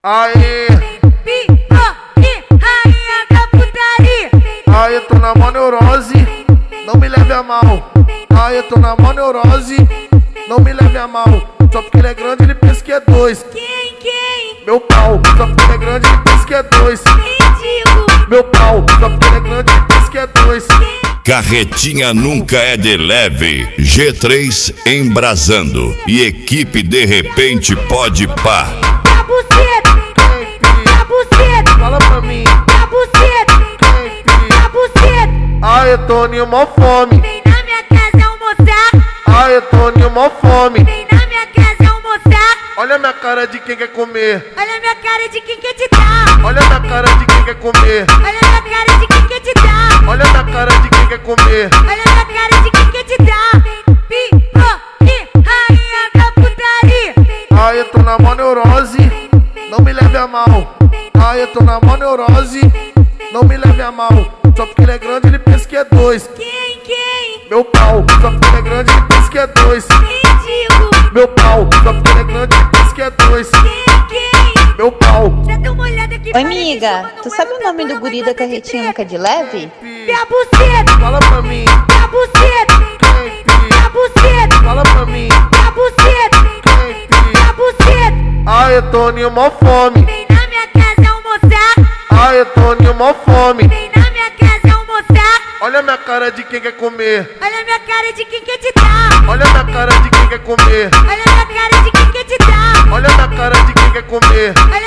Aê, Rainha da putaria. aê, tô na mó neurose, não me leve a mal. Aê, tô na mó neurose, não me leve a mal. Só porque ele é grande, ele pensa que é dois. Quem? Meu pau, só porque ele é grande, ele pensa que é dois. Mendigo. Meu pau, só porque ele é grande, ele pensa que é dois. Carretinha nunca é de leve. G3 embrasando. E equipe de repente pode pá. Da buceta. Quem, fi? Da buceta. Fala pra mim. Da buceta. Quem, fi? Da buceta. Aê, Toninho, mó fome. Vem na minha casa almoçar. Aê, Toninho, mó fome. Vem na minha casa almoçar. Olha minha cara de quem quer comer. Olha minha cara de quem quer te dar. Olha minha cara de quem quer comer. Olha minha cara de quem quer te dar. Olha minha cara de quem quer comer. Olha minha cara de quem quer te dar. Rainha da putaria. Aê, tô na mó neurose, não me leve a mal. Aê, tô na mó neurose, não me leve a mal. Só porque ele é grande, ele pensa que é dois. Quem? Meu pau, só porque ele é grande, ele pensa que é dois. Mendigo. Meu pau, só porque ele é grande, ele pensa que é dois. Quem? Meu pau. Dá uma olhada aqui. Oi, amiga, tu sabe o nome do guri da carretinha nunca de leve? Da buceta. Fala pra mim. Da buceta. Quem, fi? Da buceta. Fala pra mim. Da buceta. Quem, fi? Da buceta. Aê, Toninho, mó fome. Vem na minha casa almoçar. Aê, Toninho, mó fome. Vem na minha casa almoçar. Olha minha cara de quem quer comer. Olha minha cara de quem quer te dar. Olha minha cara de quem quer comer. Olha minha cara de quem quer te dar. Olha minha cara de quem quer comer. Olha